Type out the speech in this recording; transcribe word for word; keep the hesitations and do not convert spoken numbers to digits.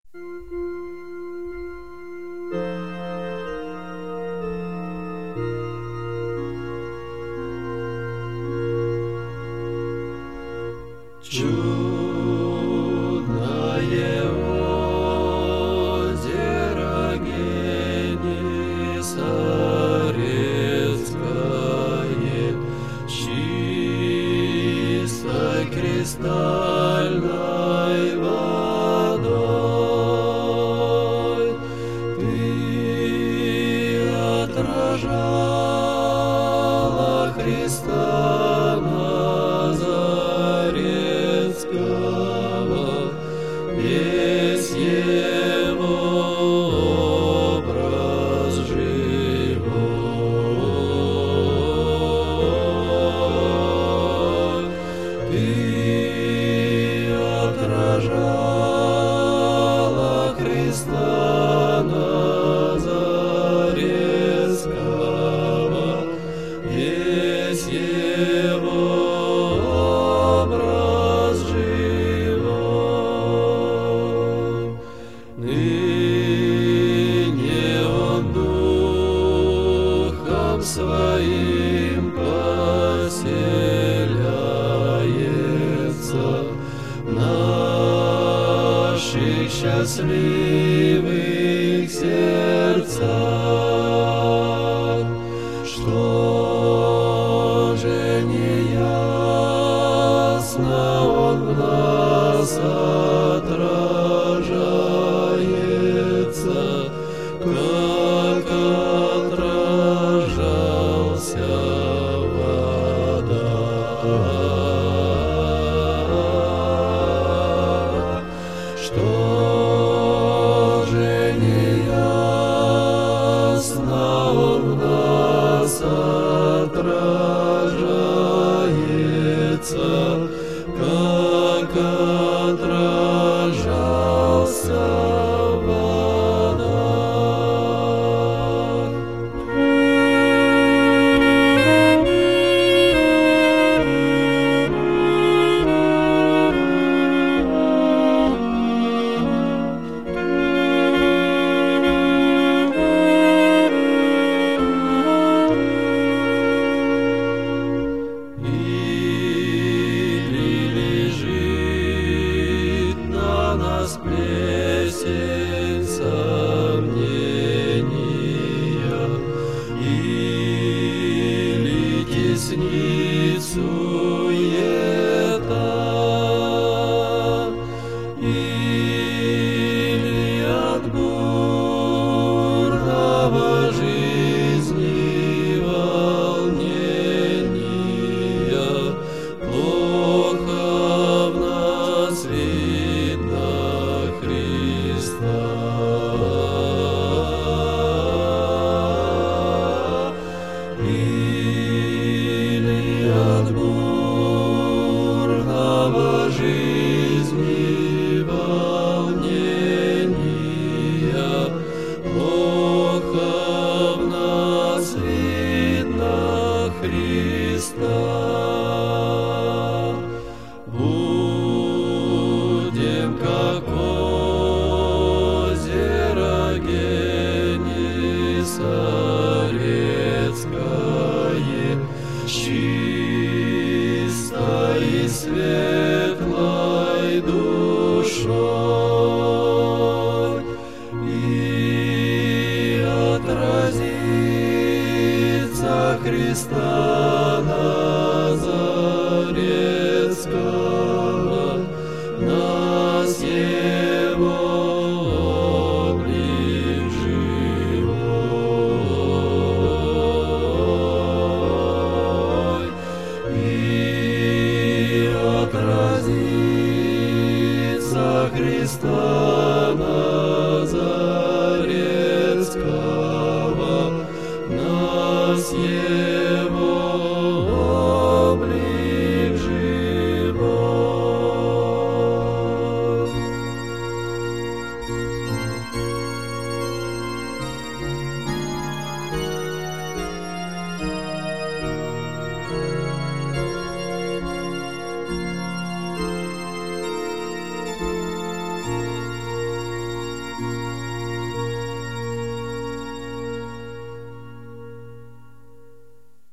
Чудное озеро Генесарецкое, чистой кристальной водой ты отражала Христа Назарецкого, весь его образ живой. Ты отражала Христа Назарецкого, весь его образ живой. Ныне он духом своим поселяется в наших счастливых сердцах. Что же не ясно он в нас отражается, как отражался вода. Что же не ясно он в нас отражается, как отражался вода. Плесень сомнения или теснит суета, или от бурного жизни волнения плохо в нас видно Христа. Или от бурного жизни волнения плохо в нас видно Христа. Будем как озеро Генесарецкое, чистой и светлой душой, и отразится Христа Назарецкого, нас его облик живой, и отразится Христа